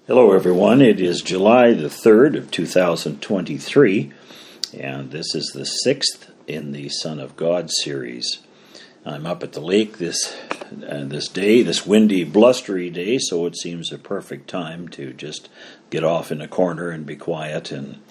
Hello everyone, it is July the 3rd of 2023, and this is the 6th in the Son of God series. I'm up at the lake this windy, blustery day, so it seems a perfect time to just get off in a corner and be quiet and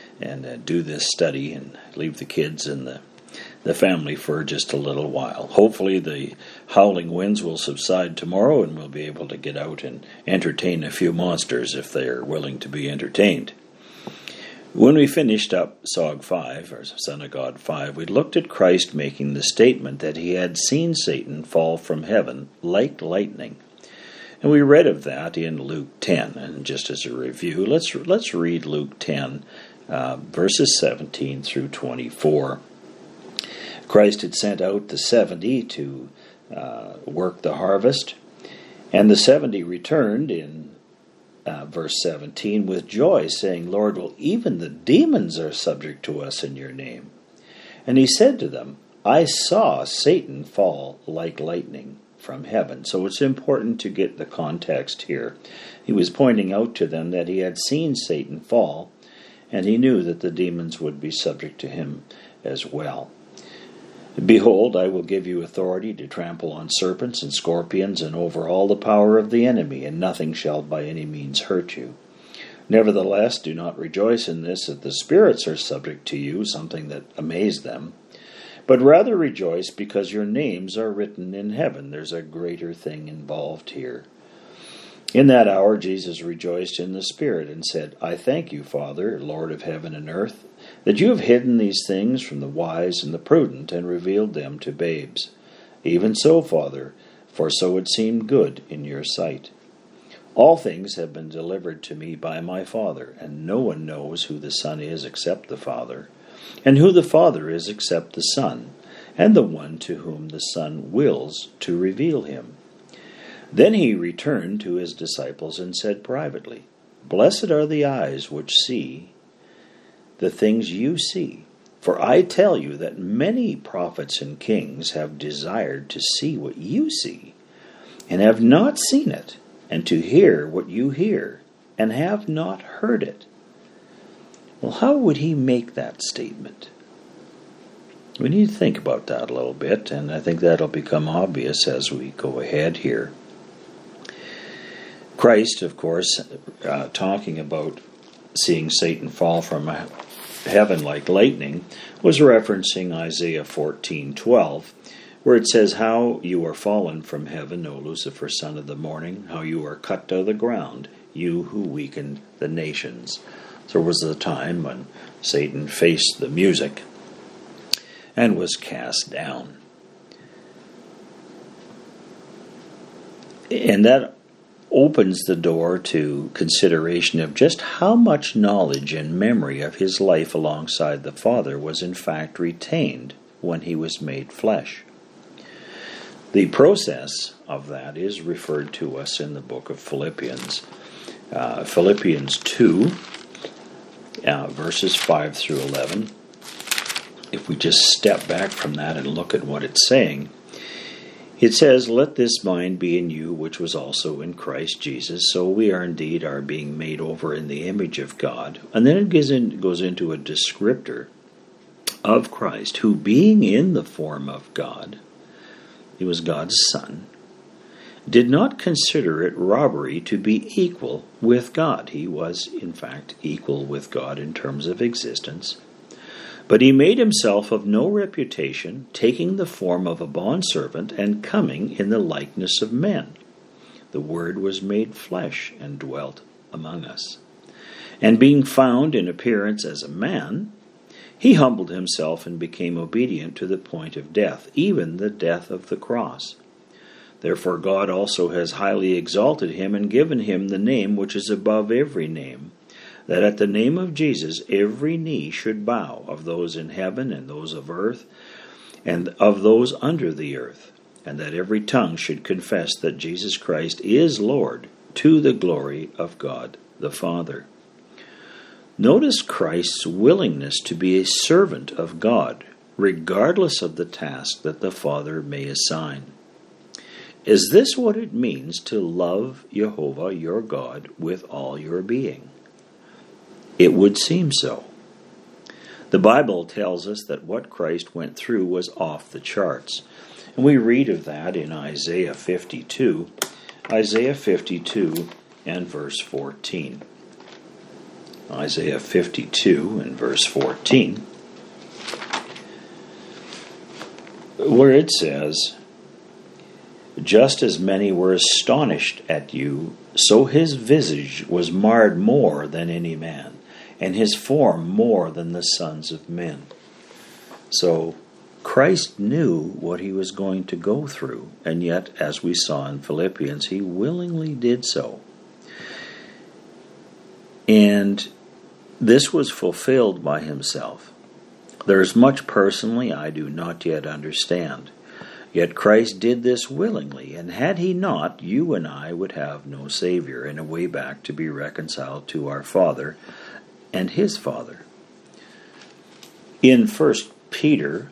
do this study and leave the kids and the family for just a little while. Hopefully the howling winds will subside tomorrow and we'll be able to get out and entertain a few monsters if they're willing to be entertained. When we finished up SOG 5, or Son of God 5, we looked at Christ making the statement that he had seen Satan fall from heaven like lightning. And we read of that in Luke 10. And just as a review, let's read Luke 10, verses 17 through 24. Christ had sent out the 70 to work the harvest, and the 70 returned in verse 17 with joy, saying, Lord, well, even the demons are subject to us in your name. And he said to them, I saw Satan fall like lightning from heaven. So it's important to get the context here. He was pointing out to them that he had seen Satan fall, and he knew that the demons would be subject to him as well. Behold, I will give you authority to trample on serpents and scorpions and over all the power of the enemy, and nothing shall by any means hurt you. Nevertheless, do not rejoice in this, that the spirits are subject to you, something that amazed them, but rather rejoice because your names are written in heaven. There's a greater thing involved here. In that hour Jesus rejoiced in the Spirit and said, I thank you, Father, Lord of heaven and earth, that you have hidden these things from the wise and the prudent and revealed them to babes. Even so, Father, for so it seemed good in your sight. All things have been delivered to me by my Father, and no one knows who the Son is except the Father, and who the Father is except the Son, and the one to whom the Son wills to reveal him. Then he returned to his disciples and said privately, Blessed are the eyes which see the things you see. For I tell you that many prophets and kings have desired to see what you see, and have not seen it, and to hear what you hear, and have not heard it. Well, how would he make that statement? We need to think about that a little bit, and I think that'll become obvious as we go ahead here. Christ, of course, talking about seeing Satan fall from heaven like lightning, was referencing Isaiah 14:12, where it says, How you are fallen from heaven, O Lucifer, son of the morning, how you are cut to the ground, you who weakened the nations. There was a time when Satan faced the music and was cast down. And that opens the door to consideration of just how much knowledge and memory of his life alongside the Father was in fact retained when he was made flesh. The process of that is referred to us in the book of Philippians. Philippians 2, verses 5 through 11. If we just step back from that and look at what it's saying, it says, Let this mind be in you, which was also in Christ Jesus. So we are being made over in the image of God. And then it goes into a descriptor of Christ, who being in the form of God, he was God's Son, did not consider it robbery to be equal with God. He was, in fact, equal with God in terms of existence. But he made himself of no reputation, taking the form of a bondservant and coming in the likeness of men. The Word was made flesh and dwelt among us. And being found in appearance as a man, he humbled himself and became obedient to the point of death, even the death of the cross. Therefore God also has highly exalted him and given him the name which is above every name, that at the name of Jesus every knee should bow, of those in heaven and those of earth, and of those under the earth, and that every tongue should confess that Jesus Christ is Lord, to the glory of God the Father. Notice Christ's willingness to be a servant of God, regardless of the task that the Father may assign. Is this what it means to love Jehovah your God with all your being? It would seem so. The Bible tells us that what Christ went through was off the charts. And we read of that in Isaiah 52. Isaiah 52 and verse 14. Isaiah 52 and verse 14, where it says, "Just as many were astonished at you, so his visage was marred more than any man, and his form more than the sons of men." So Christ knew what he was going to go through, and yet, as we saw in Philippians, he willingly did so. And this was fulfilled by himself. There is much personally I do not yet understand. Yet Christ did this willingly, and had he not, you and I would have no Savior and a way back to be reconciled to our Father and his Father. In 1 Peter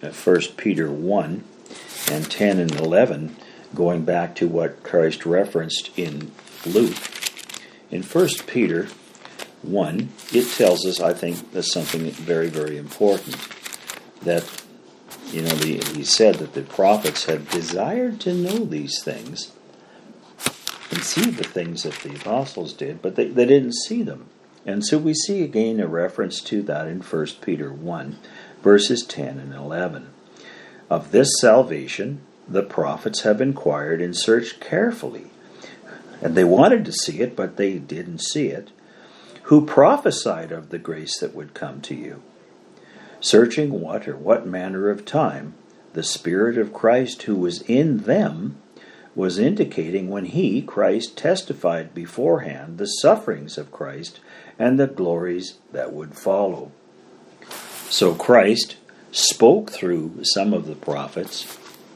1 and 10 and 11, going back to what Christ referenced in Luke, in 1 Peter 1, it tells us, I think, that's something very, very important, that, he said that the prophets had desired to know these things and see the things that the apostles did, but they didn't see them. And so we see again a reference to that in 1 Peter 1, verses 10 and 11. "Of this salvation the prophets have inquired and searched carefully." And they wanted to see it, but they didn't see it. "Who prophesied of the grace that would come to you, searching what manner of time the Spirit of Christ who was in them was indicating when he, Christ, testified beforehand the sufferings of Christ and the glories that would follow." So Christ spoke through some of the prophets,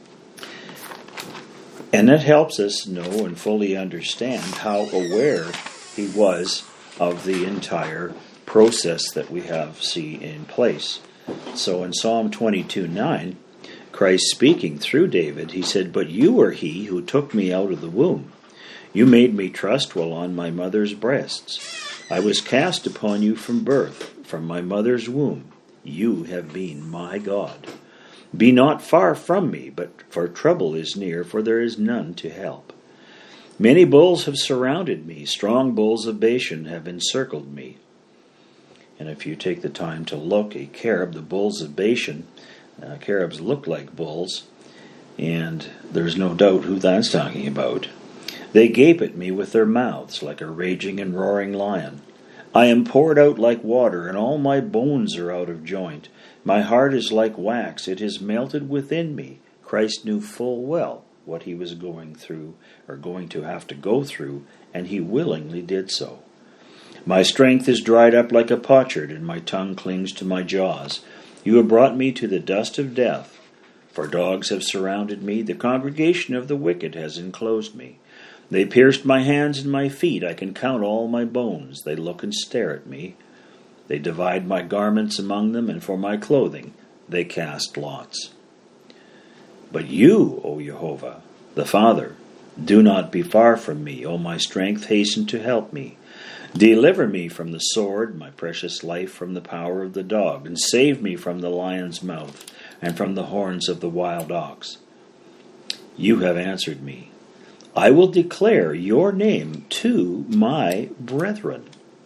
and it helps us know and fully understand how aware he was of the entire process that we see in place. So in Psalm 22:9, Christ speaking through David, he said, "But you are he who took me out of the womb. You made me trust while on my mother's breasts. I was cast upon you from birth, from my mother's womb. You have been my God. Be not far from me, for trouble is near, for there is none to help. Many bulls have surrounded me. Strong bulls of Bashan have encircled me." And if you take the time to look, a cherub, the bulls of Bashan, cherubs look like bulls, and there's no doubt who that's talking about. "They gape at me with their mouths like a raging and roaring lion. I am poured out like water, and all my bones are out of joint. My heart is like wax, it is melted within me." Christ knew full well what he was going through, or going to have to go through, and he willingly did so. "My strength is dried up like a potsherd, and my tongue clings to my jaws. You have brought me to the dust of death, for dogs have surrounded me. The congregation of the wicked has enclosed me. They pierced my hands and my feet. I can count all my bones. They look and stare at me. They divide my garments among them, and for my clothing they cast lots. But you, O Jehovah, the Father, do not be far from me. O my strength, hasten to help me. Deliver me from the sword, my precious life from the power of the dog, and save me from the lion's mouth and from the horns of the wild ox. You have answered me. I will declare your name to my brethren."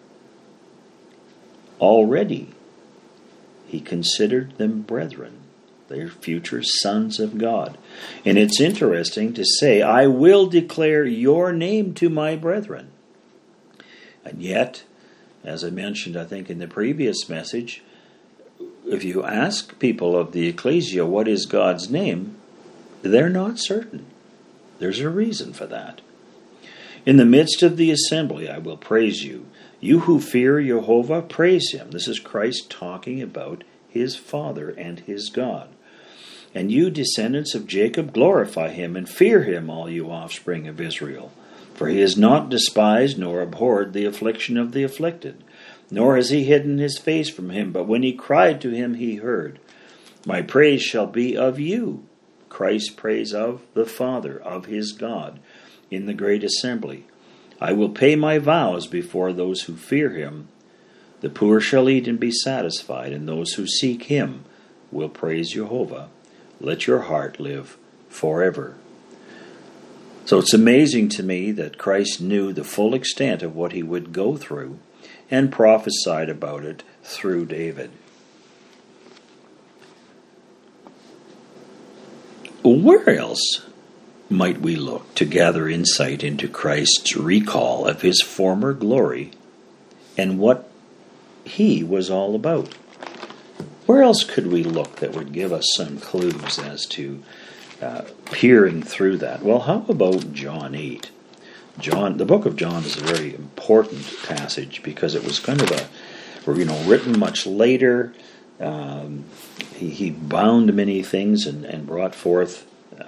Already he considered them brethren, their future sons of God. And it's interesting to say, "I will declare your name to my brethren." And yet, as I mentioned, I think in the previous message, if you ask people of the ecclesia what is God's name, they're not certain. There's a reason for that. "In the midst of the assembly I will praise you. You who fear Jehovah, praise him." This is Christ talking about his Father and his God. "And you, descendants of Jacob, glorify him, and fear him, all you offspring of Israel. For he has not despised nor abhorred the affliction of the afflicted, nor has he hidden his face from him, but when he cried to him, he heard. My praise shall be of you, Christ prays of the Father, of his God, in the great assembly. I will pay my vows before those who fear him. The poor shall eat and be satisfied, and those who seek him will praise Jehovah. Let your heart live forever. So it's amazing to me that Christ knew the full extent of what he would go through and prophesied about it through David. Where else might we look to gather insight into Christ's recall of his former glory and what he was all about? Where else could we look that would give us some clues as to peering through that? Well, how about John 8? The book of John is a very important passage because it was kind of written much later. He bound many things and brought forth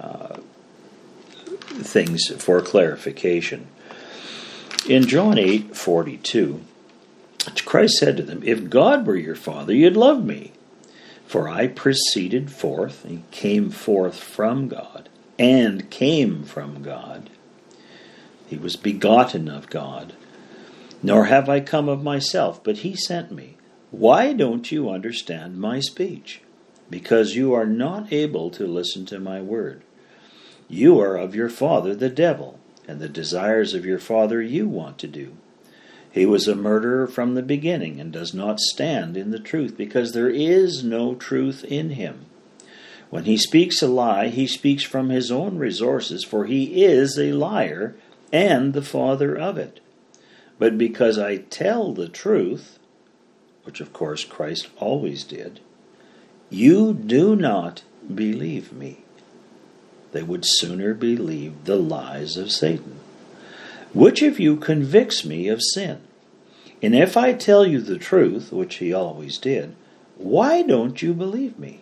things for clarification. In John 8:42, Christ said to them, "If God were your Father, you'd love me. For I proceeded forth and came forth from God, and came from God. He was begotten of God. Nor have I come of myself, but he sent me. Why don't you understand my speech? Because you are not able to listen to my word. You are of your father the devil, and the desires of your father you want to do. He was a murderer from the beginning and does not stand in the truth, because there is no truth in him. When he speaks a lie, he speaks from his own resources, for he is a liar and the father of it. But because I tell the truth," which of course Christ always did, "you do not believe me." They would sooner believe the lies of Satan. "Which of you convicts me of sin? And if I tell you the truth," which he always did, "why don't you believe me?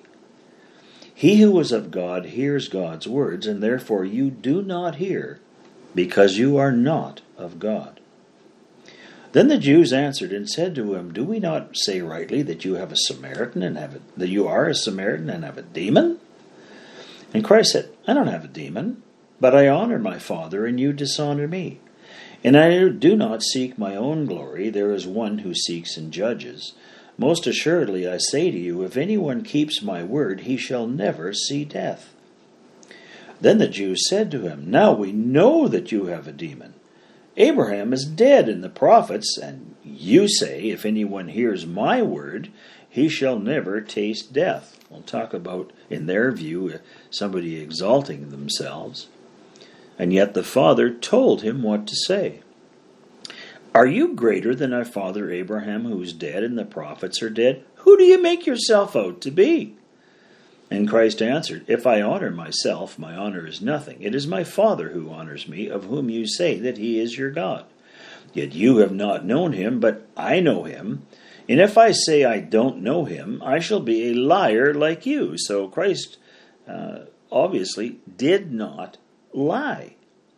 He who is of God hears God's words, and therefore you do not hear, because you are not of God." Then the Jews answered and said to him, "Do we not say rightly that you have a Samaritan and that you are a Samaritan and have a demon?" And Christ said, "I don't have a demon, but I honor my Father, and you dishonor me. And I do not seek my own glory. There is one who seeks and judges. Most assuredly I say to you, if anyone keeps my word, he shall never see death." Then the Jews said to him, "Now we know that you have a demon. Abraham is dead and the prophets, and you say, if anyone hears my word, he shall never taste death." We'll talk about, in their view, somebody exalting themselves. And yet the Father told him what to say. "Are you greater than our father Abraham, who is dead, and the prophets are dead? Who do you make yourself out to be?" And Christ answered, "If I honor myself, my honor is nothing. It is my Father who honors me, of whom you say that he is your God. Yet you have not known him, but I know him. And if I say I don't know him, I shall be a liar like you." So Christ obviously did not lie,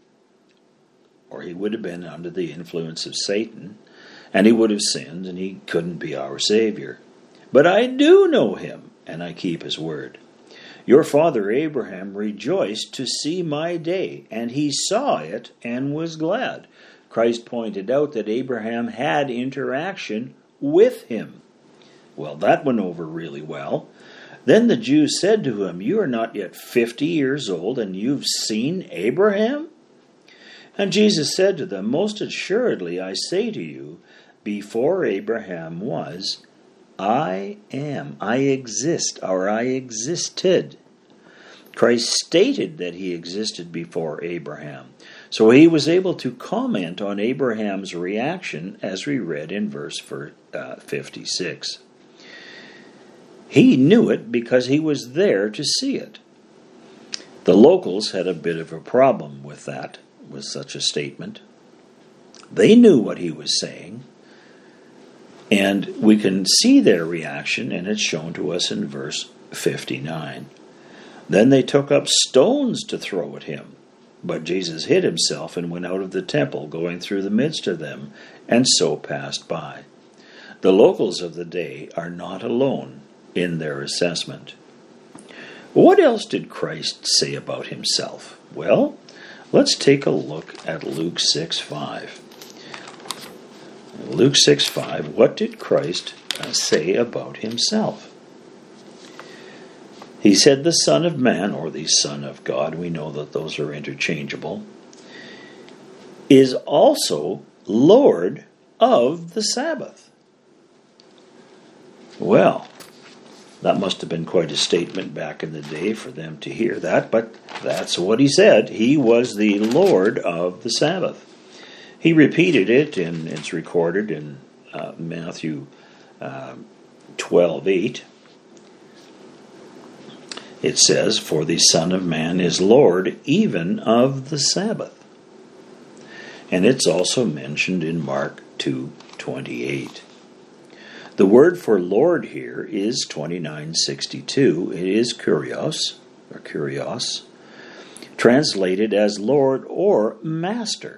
or he would have been under the influence of Satan, and he would have sinned, and he couldn't be our Savior. "But I do know him, and I keep his word. Your father Abraham rejoiced to see my day, and he saw it and was glad." Christ pointed out that Abraham had interaction with him. Well, that went over really well. Then the Jews said to him, "You are not yet 50 years old, and you've seen Abraham?" And Jesus said to them, "Most assuredly I say to you, before Abraham was, I am. I exist, or I existed." Christ stated that he existed before Abraham. So he was able to comment on Abraham's reaction as we read in verse 56. He knew it because he was there to see it. The locals had a bit of a problem with that, with such a statement. They knew what he was saying, and we can see their reaction, and it's shown to us in verse 59. Then they took up stones to throw at him, but Jesus hid himself and went out of the temple, going through the midst of them, and so passed by. The locals of the day are not alone in their assessment. What else did Christ say about himself? Well, let's take a look at Luke 6:5. Luke 6:5, what did Christ say about himself? He said the Son of Man, or the Son of God, we know that those are interchangeable, is also Lord of the Sabbath. Well, that must have been quite a statement back in the day for them to hear that, but that's what he said. He was the Lord of the Sabbath. He repeated it, and it's recorded in Matthew 12:8. It says, "For the Son of Man is Lord even of the Sabbath." And it's also mentioned in Mark 2:28. The word for Lord here is 2962. It is kurios, or kurios, translated as Lord or Master.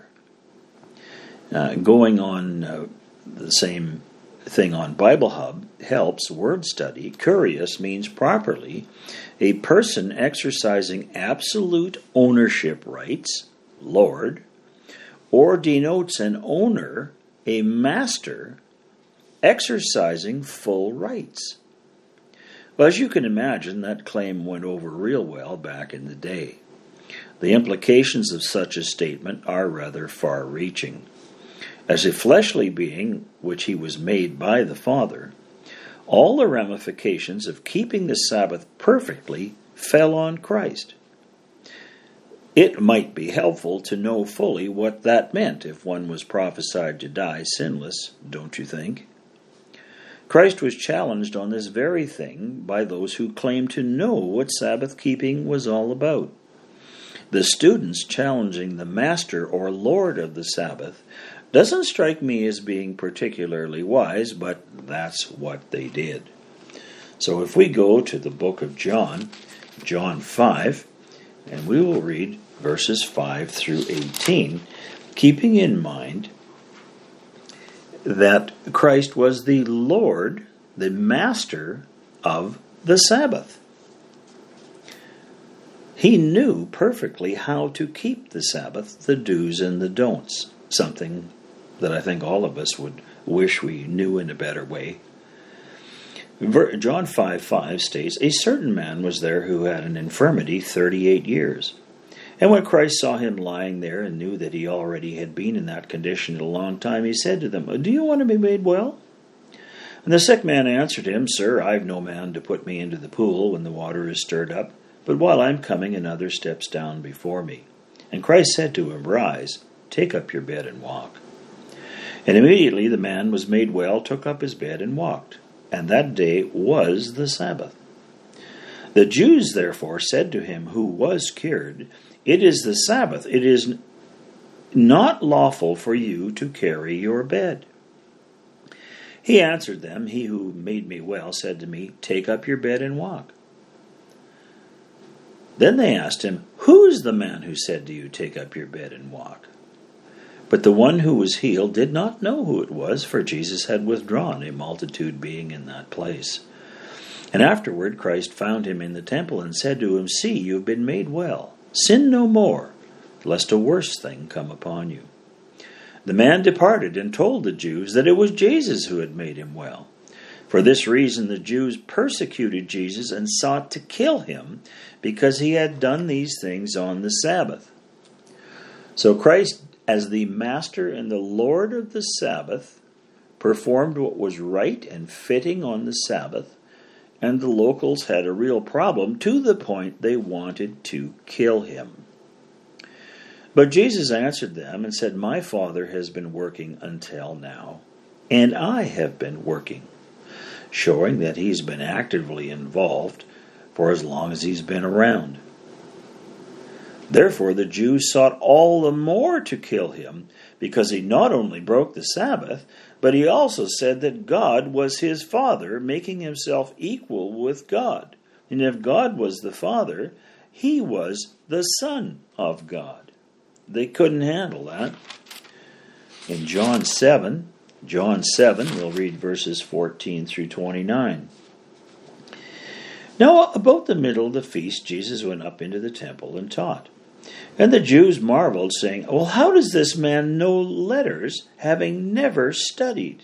Going on the same thing on Bible Hub helps word study. Kurios means properly a person exercising absolute ownership rights, Lord, or denotes an owner, a master, exercising full rights. Well, as you can imagine, that claim went over real well back in the day. The implications of such a statement are rather far-reaching. As a fleshly being, which he was made by the Father, all the ramifications of keeping the Sabbath perfectly fell on Christ. It might be helpful to know fully what that meant if one was prophesied to die sinless, don't you think? Christ was challenged on this very thing by those who claimed to know what Sabbath keeping was all about. The students challenging the Master or Lord of the Sabbath doesn't strike me as being particularly wise, but that's what they did. So if we go to the book of John, John 5, and we will read verses 5 through 18, keeping in mind that Christ was the Lord, the Master of the Sabbath. He knew perfectly how to keep the Sabbath, the do's and the don'ts, something that I think all of us would wish we knew in a better way. John 5:5 states, "A certain man was there who had an infirmity 38 years. And when Christ saw him lying there and knew that he already had been in that condition a long time, he said to them, 'Do you want to be made well?' And the sick man answered him, 'Sir, I have no man to put me into the pool when the water is stirred up, but while I am coming, another steps down before me.' And Christ said to him, 'Rise, take up your bed and walk.' And immediately the man was made well, took up his bed and walked. And that day was the Sabbath. The Jews therefore said to him who was cured, 'It is the Sabbath. It is not lawful for you to carry your bed.' He answered them, 'He who made me well said to me, Take up your bed and walk.' Then they asked him, 'Who is the man who said to you, Take up your bed and walk?' But the one who was healed did not know who it was, for Jesus had withdrawn, a multitude being in that place. And afterward Christ found him in the temple and said to him, 'See, you have been made well. Sin no more, lest a worse thing come upon you.' The man departed and told the Jews that it was Jesus who had made him well. For this reason the Jews persecuted Jesus and sought to kill him, because he had done these things on the Sabbath." So Christ, as the Master and the Lord of the Sabbath, performed what was right and fitting on the Sabbath, and the locals had a real problem to the point they wanted to kill him. But Jesus answered them and said, "My Father has been working until now, and I have been working," showing that he's been actively involved for as long as he's been around. Therefore the Jews sought all the more to kill him, because he not only broke the Sabbath, but he also said that God was his Father, making himself equal with God. And if God was the Father, he was the Son of God. They couldn't handle that. In John 7, we'll read verses 14 through 29. Now about the middle of the feast, Jesus went up into the temple and taught. And the Jews marveled, saying, Well, how does this man know letters, having never studied?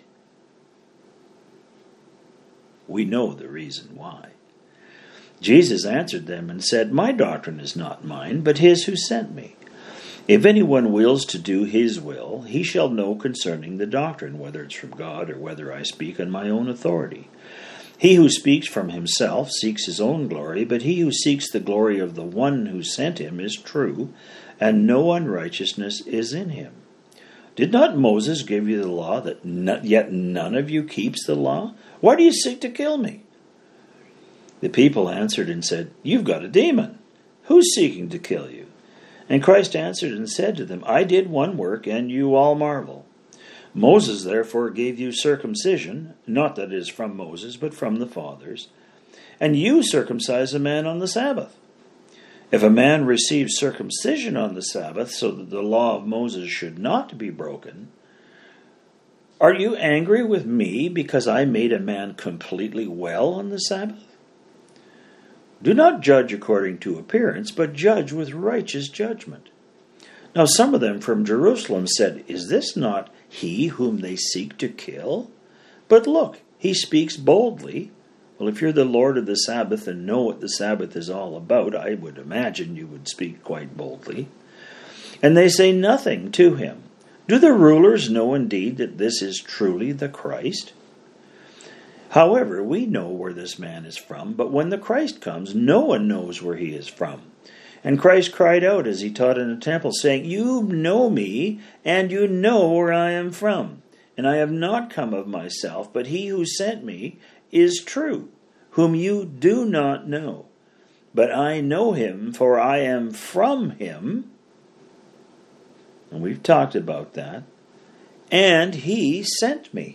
We know the reason why. Jesus answered them and said, My doctrine is not mine, but his who sent me. If anyone wills to do his will, he shall know concerning the doctrine, whether it's from God or whether I speak on my own authority. He who speaks from himself seeks his own glory, but he who seeks the glory of the one who sent him is true, and no unrighteousness is in him. Did not Moses give you the law, that yet none of you keeps the law? Why do you seek to kill me? The people answered and said, You've got a demon. Who's seeking to kill you? And Christ answered and said to them, I did one work, and you all marvel. Moses therefore gave you circumcision, not that it is from Moses, but from the fathers. And you circumcise a man on the Sabbath. If a man receives circumcision on the Sabbath, so that the law of Moses should not be broken, are you angry with me because I made a man completely well on the Sabbath? Do not judge according to appearance, but judge with righteous judgment. Now some of them from Jerusalem said, Is this not he whom they seek to kill? But look, he speaks boldly. Well, if you're the Lord of the Sabbath and know what the Sabbath is all about, I would imagine you would speak quite boldly. And they say nothing to him. Do the rulers know indeed that this is truly the Christ? However, we know where this man is from, but when the Christ comes, no one knows where he is from. And Christ cried out as he taught in the temple, saying, You know me, and you know where I am from. And I have not come of myself, but he who sent me is true, whom you do not know. But I know him, for I am from him. And we've talked about that. And he sent me.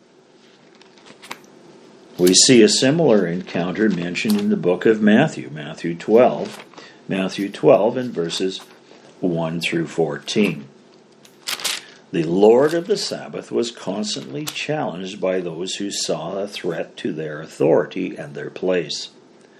We see a similar encounter mentioned in the book of Matthew, Matthew 12 and verses 1 through 14. The Lord of the Sabbath was constantly challenged by those who saw a threat to their authority and their place.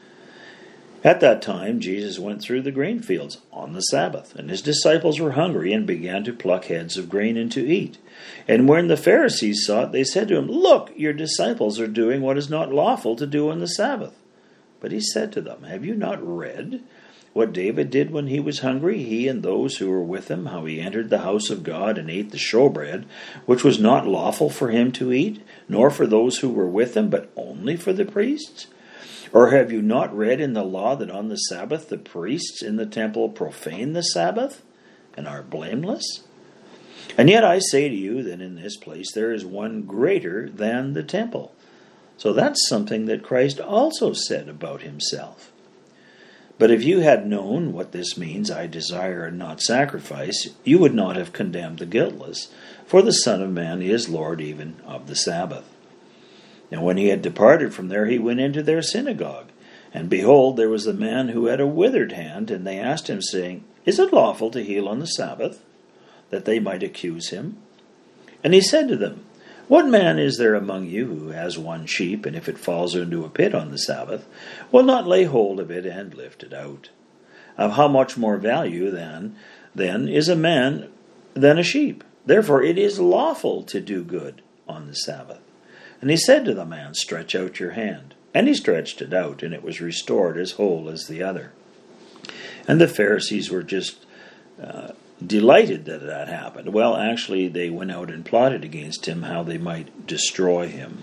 At that time, Jesus went through the grain fields on the Sabbath, and his disciples were hungry and began to pluck heads of grain and to eat. And when the Pharisees saw it, they said to him, Look, your disciples are doing what is not lawful to do on the Sabbath. But he said to them, Have you not read what David did when he was hungry, he and those who were with him, how he entered the house of God and ate the showbread, which was not lawful for him to eat, nor for those who were with him, but only for the priests? Or have you not read in the law that on the Sabbath the priests in the temple profane the Sabbath and are blameless? And yet I say to you that in this place there is one greater than the temple. So that's something that Christ also said about himself. But if you had known what this means, I desire and not sacrifice, you would not have condemned the guiltless, for the Son of Man is Lord even of the Sabbath. And when he had departed from there, he went into their synagogue. And behold, there was a man who had a withered hand, and they asked him, saying, Is it lawful to heal on the Sabbath? That they might accuse him. And he said to them, What man is there among you who has one sheep, and if it falls into a pit on the Sabbath, will not lay hold of it and lift it out? Of how much more value then is a man than a sheep? Therefore it is lawful to do good on the Sabbath. And he said to the man, Stretch out your hand. And he stretched it out, and it was restored as whole as the other. And the Pharisees were just delighted that happened. Well, actually, they went out and plotted against him, how they might destroy him.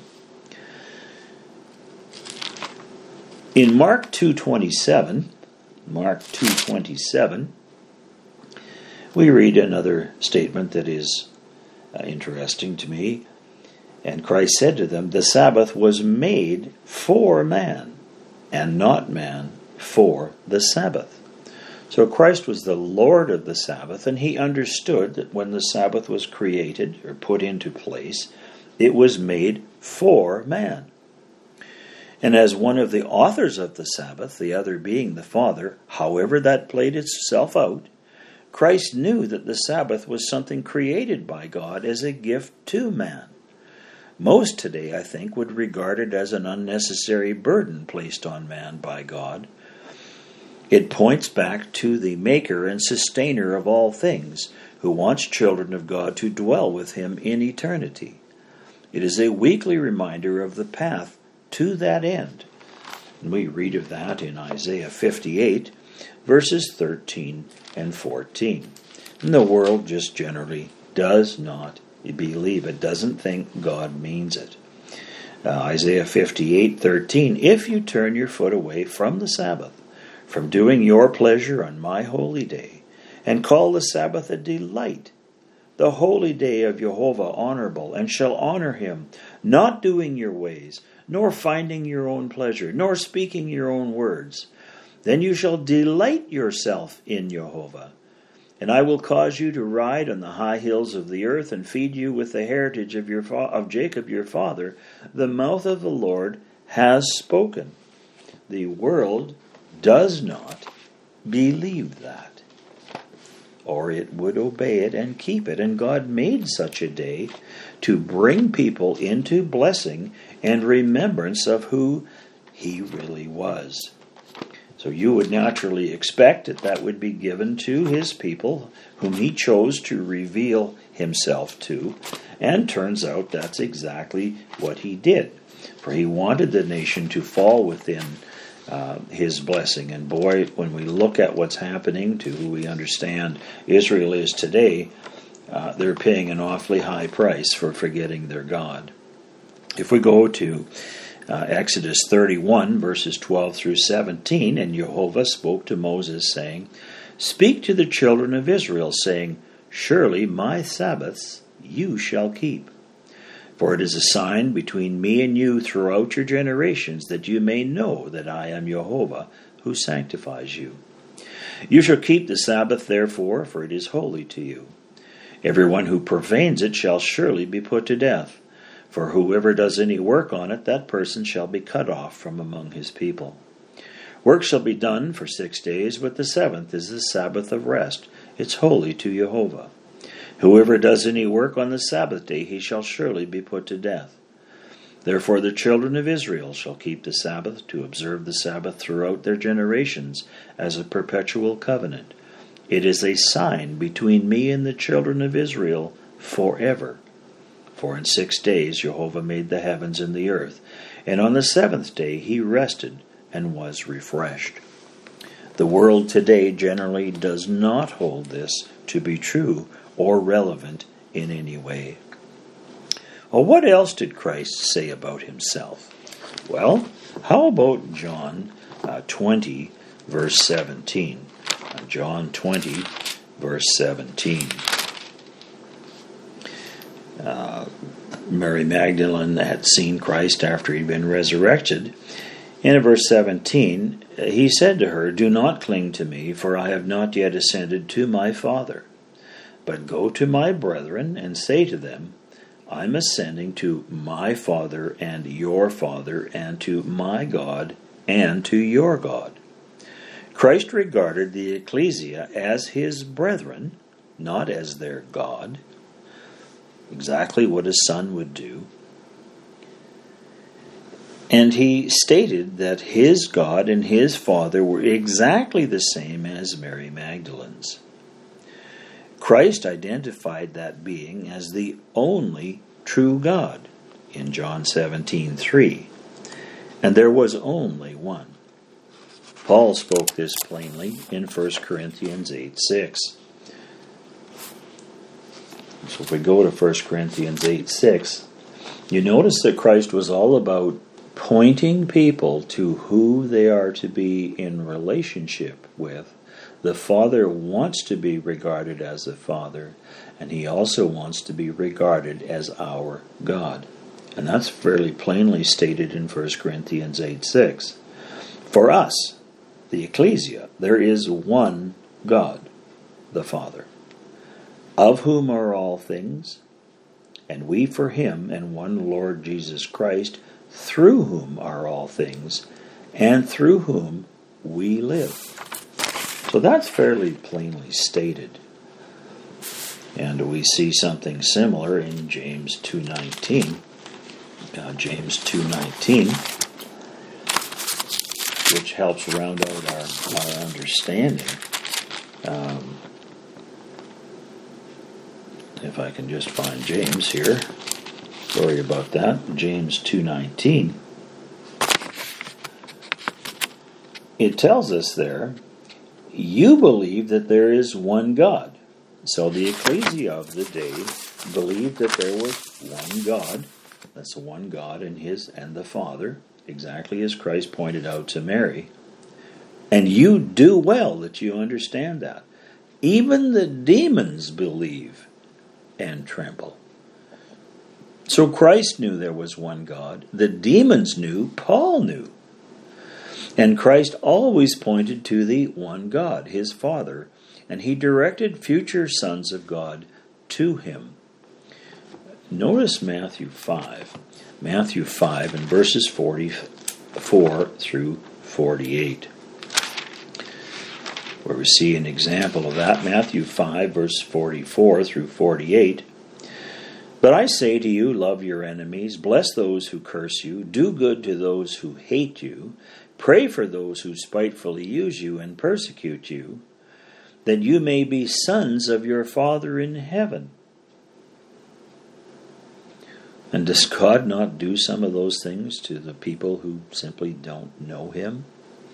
In Mark 2:27, we read another statement that is interesting to me. And Christ said to them, The Sabbath was made for man, and not man for the Sabbath. So Christ was the Lord of the Sabbath, and he understood that when the Sabbath was created or put into place, it was made for man. And as one of the authors of the Sabbath, the other being the Father, however that played itself out, Christ knew that the Sabbath was something created by God as a gift to man. Most today, I think, would regard it as an unnecessary burden placed on man by God. It points back to the maker and sustainer of all things, who wants children of God to dwell with him in eternity. It is a weekly reminder of the path to that end. And we read of that in Isaiah 58, verses 13 and 14. And the world just generally does not believe it, doesn't think God means it. Isaiah 58:13, if you turn your foot away from the Sabbath, from doing your pleasure on my holy day, and call the Sabbath a delight, the holy day of Jehovah honorable, and shall honor him, not doing your ways, nor finding your own pleasure, nor speaking your own words, then you shall delight yourself in Jehovah. And I will cause you to ride on the high hills of the earth, and feed you with the heritage of Jacob your father. The mouth of the Lord has spoken. The world does not believe that, or it would obey it and keep it. And God made such a day to bring people into blessing and remembrance of who he really was. So you would naturally expect that would be given to his people, whom he chose to reveal himself to. And turns out that's exactly what he did. For he wanted the nation to fall within his blessing. And boy, when we look at what's happening to who we understand Israel is today, they're paying an awfully high price for forgetting their God. If we go to Exodus 31, verses 12 through 17, and Jehovah spoke to Moses, saying, speak to the children of Israel, saying, surely my Sabbaths you shall keep. For it is a sign between me and you throughout your generations, that you may know that I am Jehovah, who sanctifies you. You shall keep the Sabbath, therefore, for it is holy to you. Everyone who profanes it shall surely be put to death. For whoever does any work on it, that person shall be cut off from among his people. Work shall be done for 6 days, but the seventh is the Sabbath of rest. It's holy to Jehovah. Whoever does any work on the Sabbath day, he shall surely be put to death. Therefore the children of Israel shall keep the Sabbath, to observe the Sabbath throughout their generations, as a perpetual covenant. It is a sign between me and the children of Israel forever. For in 6 days Jehovah made the heavens and the earth, and on the seventh day he rested and was refreshed. The world today generally does not hold this to be true or relevant in any way. Well, what else did Christ say about himself? Well, how about John 20, verse 17? John 20, verse 17. Mary Magdalene had seen Christ after he'd been resurrected. And in verse 17, he said to her, do not cling to me, for I have not yet ascended to my Father. But go to my brethren and say to them, I'm ascending to my Father and your Father, and to my God and to your God. Christ regarded the ecclesia as his brethren, not as their God. Exactly what a son would do. And he stated that his God and his Father were exactly the same as Mary Magdalene's. Christ identified that being as the only true God in John 17:3. And there was only one. Paul spoke this plainly in 1 Corinthians 8:6. So if we go to 1 Corinthians 8:6, you notice that Christ was all about pointing people to who they are to be in relationship with. The Father wants to be regarded as the Father, and he also wants to be regarded as our God. And that's fairly plainly stated in 1 Corinthians 8:6. For us, the ecclesia, there is one God, the Father, of whom are all things, and we for him, and one Lord Jesus Christ, through whom are all things, and through whom we live. So that's fairly plainly stated. And we see something similar in James 2:19. James 2:19, which helps round out our understanding. If I can just find James here. Sorry about that. James 2:19. It tells us there, you believe that there is one God. So the ecclesia of the day believed that there was one God. That's the one God and the Father, exactly as Christ pointed out to Mary. And you do well that you understand that. Even the demons believe and tremble. So Christ knew there was one God. The demons knew, Paul knew. And Christ always pointed to the one God, his Father, and he directed future sons of God to him. Notice Matthew 5. Matthew 5 and verses 44 through 48. Where we see an example of that. Matthew 5, verse 44 through 48. But I say to you, love your enemies, bless those who curse you, do good to those who hate you, pray for those who spitefully use you and persecute you, that you may be sons of your Father in heaven. And does God not do some of those things to the people who simply don't know him?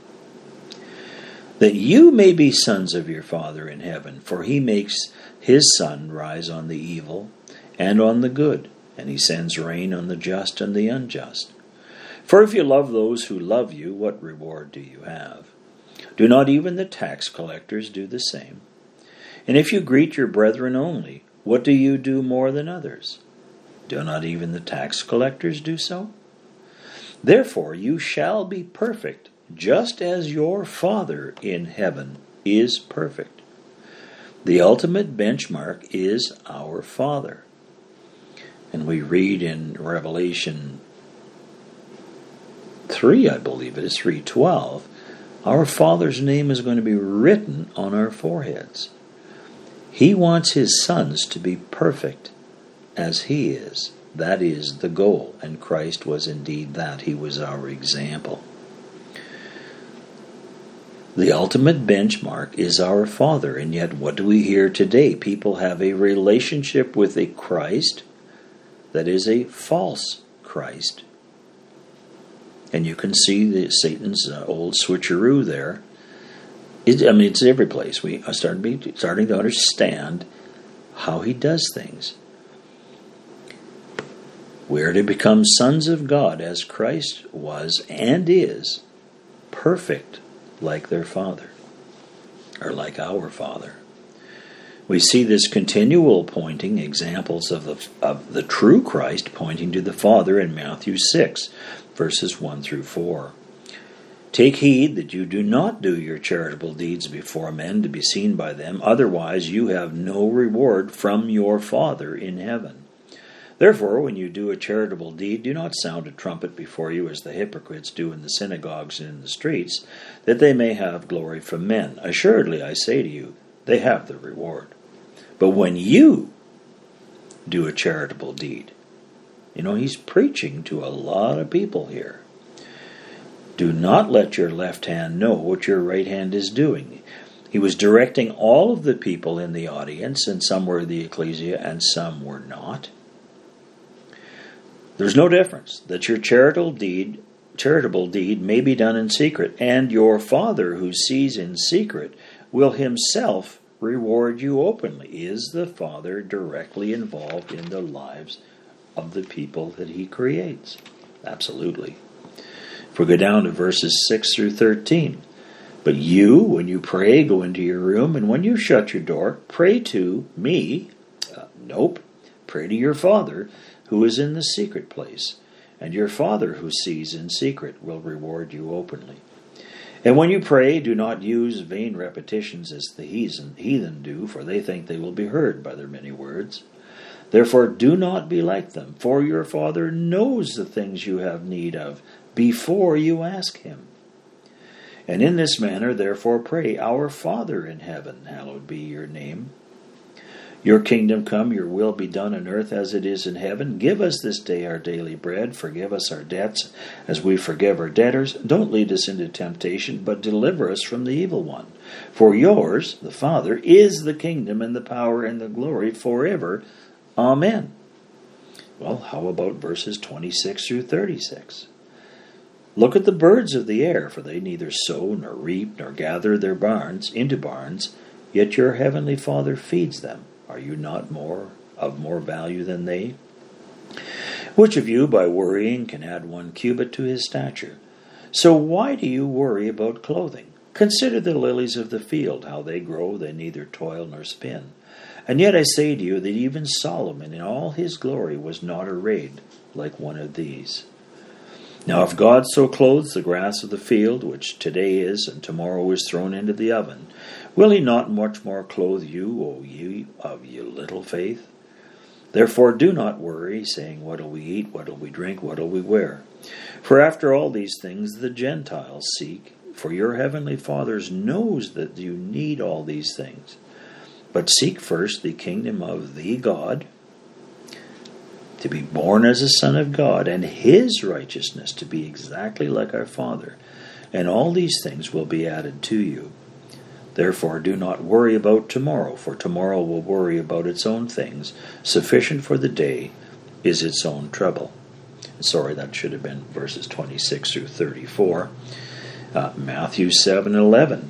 That you may be sons of your Father in heaven, for he makes his sun rise on the evil and on the good, and he sends rain on the just and the unjust. For if you love those who love you, what reward do you have? Do not even the tax collectors do the same? And if you greet your brethren only, what do you do more than others? Do not even the tax collectors do so? Therefore you shall be perfect, just as your Father in heaven is perfect. The ultimate benchmark is our Father. And we read in Revelation 3, I believe it is, 3:12, our Father's name is going to be written on our foreheads. He wants his sons to be perfect as he is. That is the goal, and Christ was indeed that. He was our example. The ultimate benchmark is our Father, and yet what do we hear today? People have a relationship with a Christ that is a false Christ. And you can see Satan's old switcheroo there. It's every place. We are starting to understand how he does things. We are to become sons of God as Christ was and is, perfect like their Father, or like our Father. We see this continual pointing, examples of the true Christ pointing to the Father in Matthew 6, verses 1 through 4. Take heed that you do not do your charitable deeds before men to be seen by them, otherwise you have no reward from your Father in heaven. Therefore, when you do a charitable deed, do not sound a trumpet before you as the hypocrites do in the synagogues and in the streets, that they may have glory from men. Assuredly, I say to you, they have their reward. But when you do a charitable deed, he's preaching to a lot of people here. Do not let your left hand know what your right hand is doing. He was directing all of the people in the audience, and some were the ecclesia and some were not. There's no difference that your charitable deed may be done in secret, and your Father who sees in secret will himself reward you openly. Is the Father directly involved in the lives of the people that he creates? Absolutely. If we go down to verses 6 through 13. But you, when you pray, go into your room, and when you shut your door, pray to me. Pray to your Father who is in the secret place, and your Father who sees in secret will reward you openly. And when you pray, do not use vain repetitions as the heathen do, for they think they will be heard by their many words. Therefore do not be like them, for your Father knows the things you have need of before you ask him. And in this manner, therefore, pray, Our Father in heaven, hallowed be your name. Your kingdom come, your will be done on earth as it is in heaven. Give us this day our daily bread. Forgive us our debts as we forgive our debtors. Don't lead us into temptation, but deliver us from the evil one. For yours, the Father, is the kingdom and the power and the glory forever. Amen. Well, how about verses 26 through 36? Look at the birds of the air, for they neither sow nor reap nor gather their barns into barns, yet your heavenly Father feeds them. Are you not of more value than they? Which of you, by worrying, can add 1 cubit to his stature? So why do you worry about clothing? Consider the lilies of the field, how they grow, they neither toil nor spin. And yet I say to you that even Solomon in all his glory was not arrayed like one of these. Now if God so clothes the grass of the field, which today is and tomorrow is thrown into the oven, will he not much more clothe you, O ye of your little faith? Therefore do not worry, saying, what will we eat, what will we drink, what will we wear? For after all these things the Gentiles seek, for your heavenly Father knows that you need all these things. But seek first the kingdom of the God, to be born as a son of God, and his righteousness to be exactly like our Father, and all these things will be added to you. Therefore do not worry about tomorrow, for tomorrow will worry about its own things. Sufficient for the day is its own trouble. Sorry, that should have been verses 26 through 34. Matthew 7:11.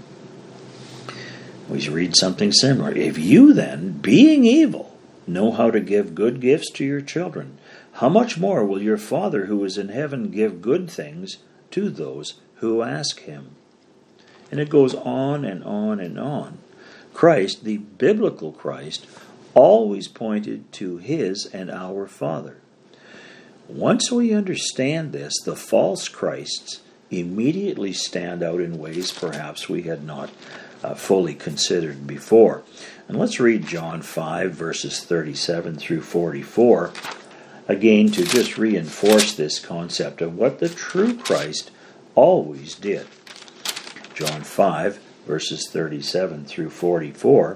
We read something similar. If you then, being evil, know how to give good gifts to your children, how much more will your Father who is in heaven give good things to those who ask him? And it goes on and on and on. Christ, the biblical Christ, always pointed to his and our Father. Once we understand this, the false Christs immediately stand out in ways perhaps we had not fully considered before. And let's read John 5, verses 37 through 44, again to just reinforce this concept of what the true Christ always did. John 5, verses 37 through 44,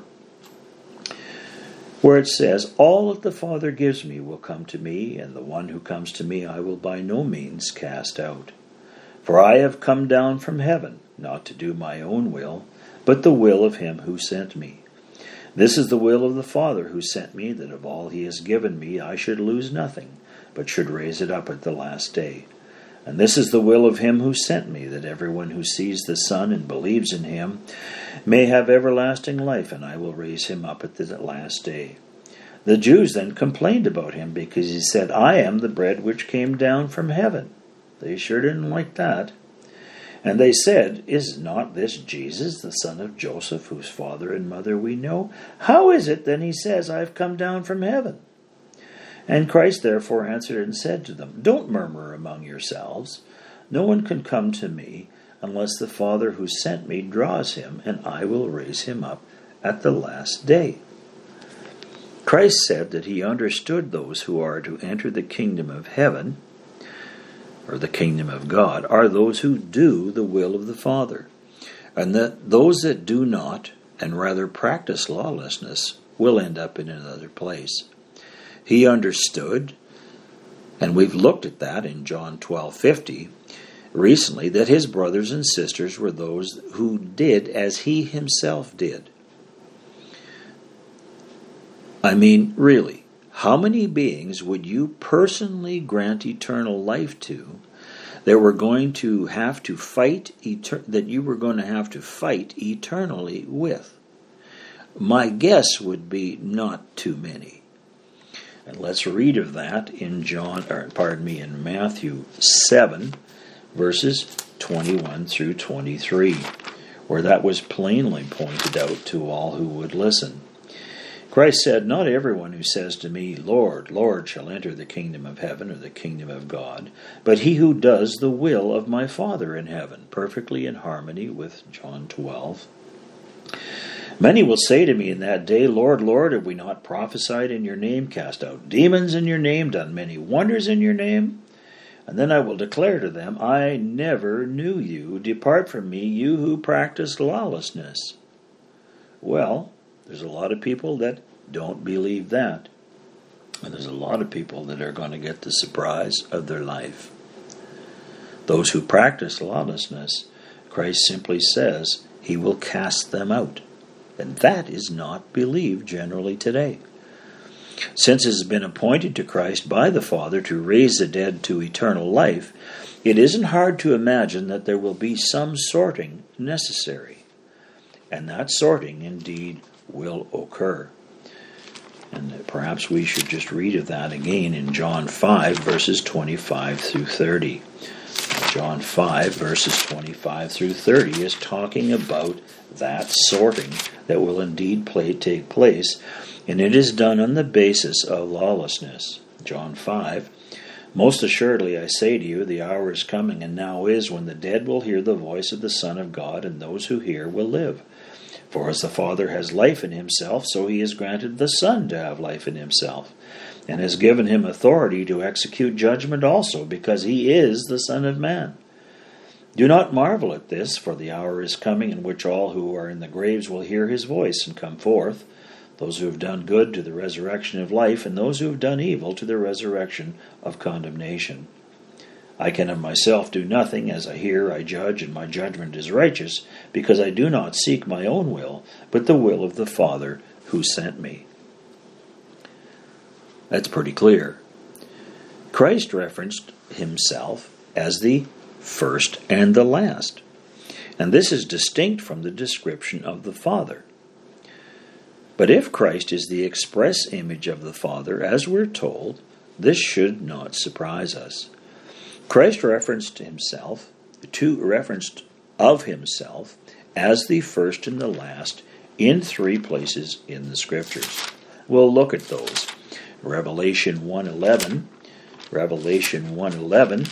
where it says, all that the Father gives me will come to me, and the one who comes to me I will by no means cast out. For I have come down from heaven, not to do my own will, but the will of him who sent me. This is the will of the Father who sent me, that of all he has given me I should lose nothing, but should raise it up at the last day. And this is the will of him who sent me, that everyone who sees the Son and believes in him may have everlasting life, and I will raise him up at the last day. The Jews then complained about him, because he said, I am the bread which came down from heaven. They sure didn't like that. And they said, is not this Jesus, the son of Joseph, whose father and mother we know? How is it then he says, I have come down from heaven? And Christ therefore answered and said to them, don't murmur among yourselves. No one can come to me unless the Father who sent me draws him, and I will raise him up at the last day. Christ said that he understood those who are to enter the kingdom of heaven, or the kingdom of God, are those who do the will of the Father, and that those that do not, and rather practice lawlessness, will end up in another place. He understood, and we've looked at that in John 12:50 recently, that his brothers and sisters were those who did as he himself did. I mean, really, how many beings would you personally grant eternal life to that were going to have to fight that you were going to have to fight eternally with? My guess would be not too many. And let's read of that in in Matthew 7, verses 21 through 23, where that was plainly pointed out to all who would listen. Christ said, not everyone who says to me, Lord, Lord, shall enter the kingdom of heaven or the kingdom of God, but he who does the will of my Father in heaven, perfectly in harmony with John 12. Many will say to me in that day, Lord, Lord, have we not prophesied in your name, cast out demons in your name, done many wonders in your name? And then I will declare to them, I never knew you. Depart from me, you who practice lawlessness. Well, there's a lot of people that Don't believe that. And there's a lot of people that are going to get the surprise of their life. Those who practice lawlessness, Christ simply says he will cast them out. And that is not believed generally today. Since it has been appointed to Christ by the Father to raise the dead to eternal life, it isn't hard to imagine that there will be some sorting necessary. And that sorting indeed will occur. And perhaps we should just read of that again in John 5, verses 25 through 30. John 5, verses 25 through 30 is talking about that sorting that will indeed take place, and it is done on the basis of lawlessness. John 5, most assuredly I say to you, the hour is coming, and now is, when the dead will hear the voice of the Son of God, and those who hear will live. For as the Father has life in himself, so he has granted the Son to have life in himself, and has given him authority to execute judgment also, because he is the Son of Man. Do not marvel at this, for the hour is coming in which all who are in the graves will hear his voice and come forth, those who have done good to the resurrection of life, and those who have done evil to the resurrection of condemnation. I can of myself do nothing. As I hear, I judge, and my judgment is righteous, because I do not seek my own will, but the will of the Father who sent me. That's pretty clear. Christ referenced himself as the first and the last, and this is distinct from the description of the Father. But if Christ is the express image of the Father, as we're told, this should not surprise us. Christ referenced of himself as the first and the last in 3 places in the Scriptures. We'll look at those. Revelation 1:11,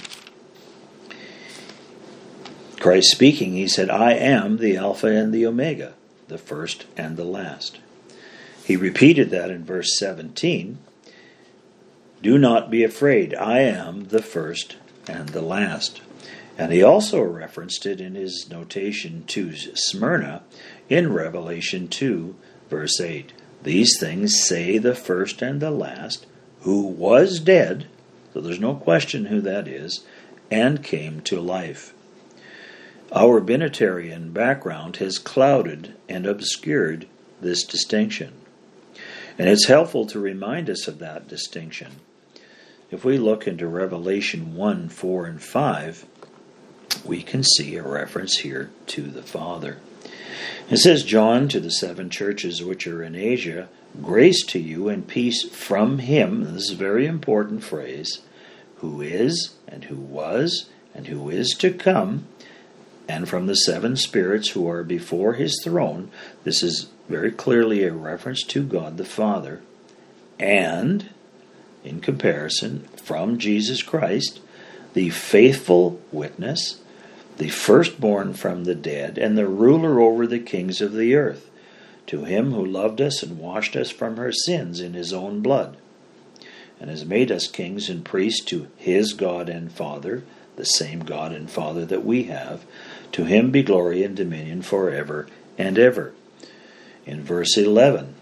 Christ speaking, he said, I am the Alpha and the Omega, the first and the last. He repeated that in verse 17, do not be afraid, I am the first and the last. And he also referenced it in his notation to Smyrna in Revelation 2, verse 8. These things say the first and the last, who was dead, so there's no question who that is, and came to life. Our Binitarian background has clouded and obscured this distinction. And it's helpful to remind us of that distinction. If we look into Revelation 1, 4, and 5, we can see a reference here to the Father. It says, John, to the 7 churches which are in Asia, grace to you and peace from him, this is a very important phrase, who is, and who was, and who is to come, and from the 7 spirits who are before his throne. This is very clearly a reference to God the Father. And, in comparison, from Jesus Christ, the faithful witness, the firstborn from the dead, and the ruler over the kings of the earth, to him who loved us and washed us from our sins in his own blood, and has made us kings and priests to his God and Father, the same God and Father that we have. To him be glory and dominion forever and ever. In verse 11,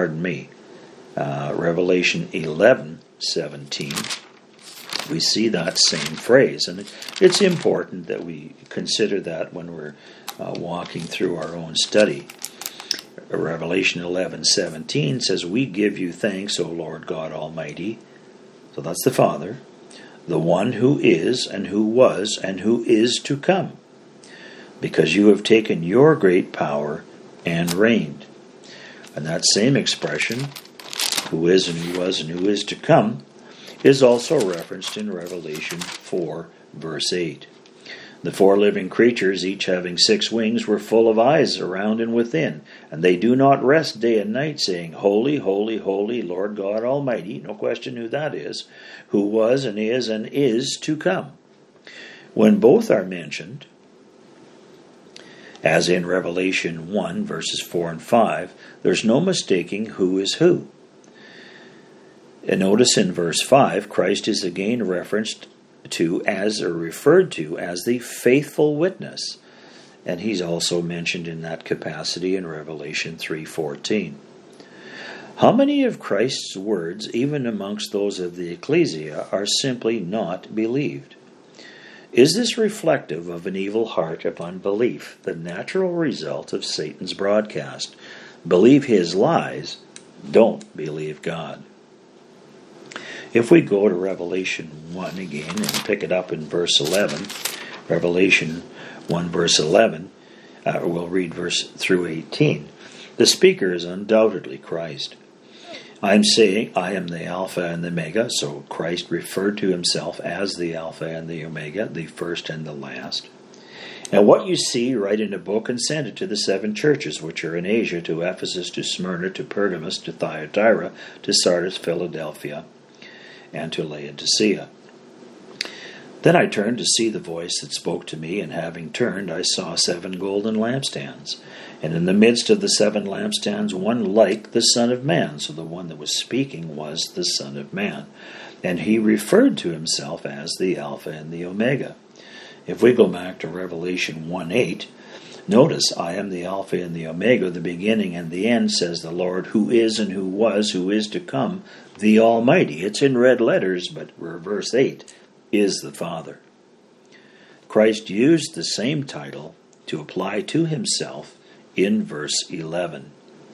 Revelation 11:17, we see that same phrase, and it's important that we consider that when we're walking through our own study. Revelation 11:17 says, we give you thanks, O Lord God Almighty, so that's the Father, the one who is, and who was, and who is to come, because you have taken your great power and reigned. And that same expression, who is, and who was, and who is to come, is also referenced in Revelation 4, verse 8. The 4 living creatures, each having 6 wings, were full of eyes around and within, and they do not rest day and night, saying, Holy, holy, holy, Lord God Almighty, no question who that is, who was and is to come. When both are mentioned, as in Revelation 1, verses 4 and 5, there's no mistaking who is who. And notice in verse 5, Christ is again referenced to as, or referred to as, the faithful witness. And he's also mentioned in that capacity in Revelation 3:14. How many of Christ's words, even amongst those of the ecclesia, are simply not believed? Is this reflective of an evil heart of unbelief, the natural result of Satan's broadcast? Believe his lies, don't believe God. If we go to Revelation 1 again and pick it up in verse 11, Revelation 1 verse 11, we'll read verse through 18. The speaker is undoubtedly Christ. I'm saying I am the Alpha and the Omega, so Christ referred to himself as the Alpha and the Omega, the first and the last. And what you see, write in a book and send it to the 7 churches which are in Asia, to Ephesus, to Smyrna, to Pergamos, to Thyatira, to Sardis, Philadelphia, and to Laodicea. Then I turned to see the voice that spoke to me, and having turned, I saw 7 golden lampstands. And in the midst of the 7 lampstands, one like the Son of Man. So the one that was speaking was the Son of Man. And he referred to himself as the Alpha and the Omega. If we go back to Revelation 1:8, notice, I am the Alpha and the Omega, the beginning and the end, says the Lord, who is and who was, who is to come, the Almighty. It's in red letters, but verse 8 is the Father. Christ used the same title to apply to himself in verse 11.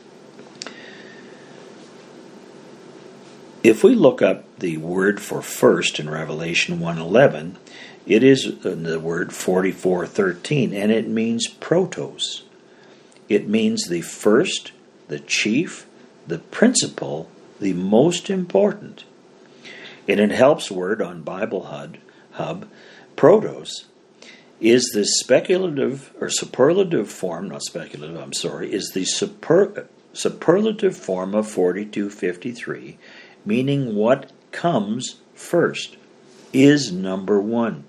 If we look up the word for first in Revelation 1:11, it is the word 44:13, and it means protos. It means the first, the chief, the principal, the most important. In an helps word on Bible Hub, protos is the speculative or superlative form, not speculative, is the superlative form of 42:53, meaning what comes first, is number one.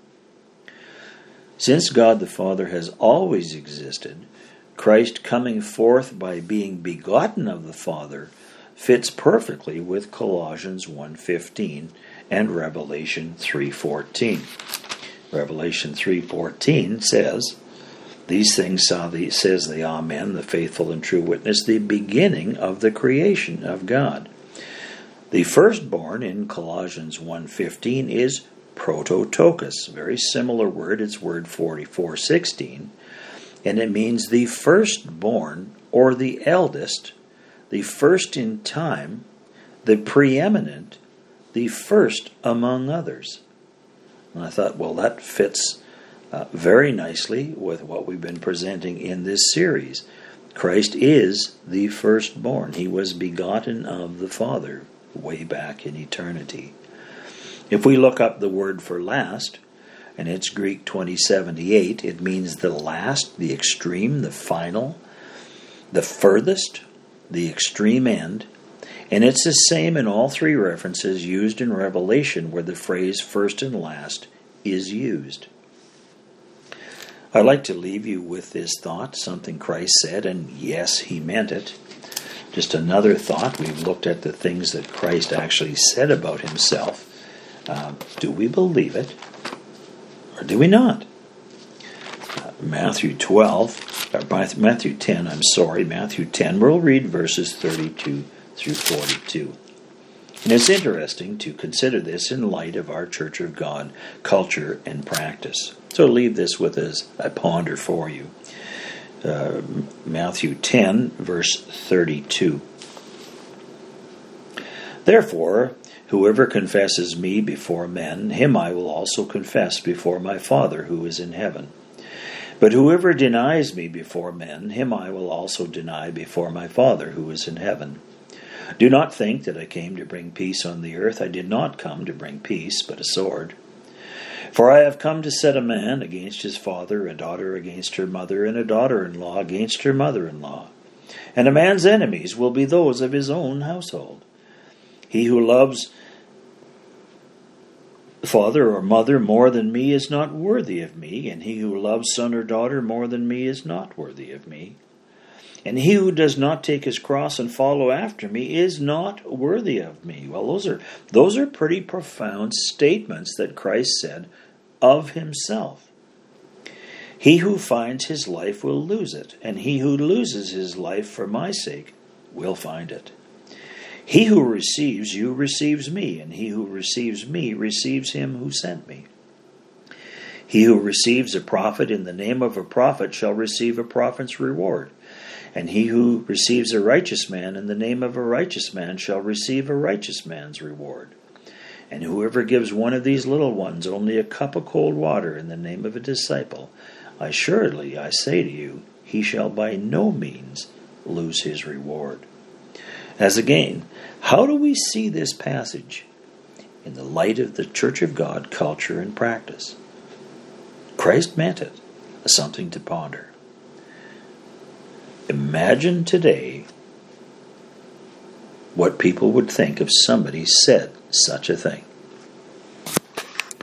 Since God the Father has always existed, Christ coming forth by being begotten of the Father fits perfectly with Colossians 1:15 and Revelation 3:14. Revelation 3:14 says, these things says the Amen, the faithful and true witness, the beginning of the creation of God. The firstborn in Colossians 1:15 is prototokos, very similar word, it's word 44:16, and it means the firstborn or the eldest, the first in time, the preeminent, the first among others. And I thought, well, that fits very nicely with what we've been presenting in this series. Christ is the firstborn. He was begotten of the Father way back in eternity. If we look up the word for last, and it's Greek 2078, it means the last, the extreme, the final, the furthest, the extreme end. And it's the same in all 3 references used in Revelation where the phrase first and last is used. I'd like to leave you with this thought, something Christ said, and yes, he meant it. Just another thought, we've looked at the things that Christ actually said about himself. Do we believe it, or do we not? Matthew 10, we'll read verses 32 through 42. And it's interesting to consider this in light of our Church of God culture and practice. So leave this with as I ponder for you. Matthew 10, verse 32. Therefore, whoever confesses me before men, him I will also confess before my Father who is in heaven. But whoever denies me before men, him I will also deny before my Father who is in heaven. Do not think that I came to bring peace on the earth. I did not come to bring peace, but a sword. For I have come to set a man against his father, a daughter against her mother, and a daughter-in-law against her mother-in-law. And a man's enemies will be those of his own household. He who loves father or mother more than me is not worthy of me, and he who loves son or daughter more than me is not worthy of me. And he who does not take his cross and follow after me is not worthy of me. Well, those are pretty profound statements that Christ said of himself. He who finds his life will lose it, and he who loses his life for my sake will find it. He who receives you receives me, and he who receives me receives him who sent me. He who receives a prophet in the name of a prophet shall receive a prophet's reward, and he who receives a righteous man in the name of a righteous man shall receive a righteous man's reward. And whoever gives one of these little ones only a cup of cold water in the name of a disciple, assuredly I say to you, he shall by no means lose his reward. As again, how do we see this passage in the light of the Church of God culture and practice? Christ meant it, something to ponder. Imagine today what people would think if somebody said such a thing.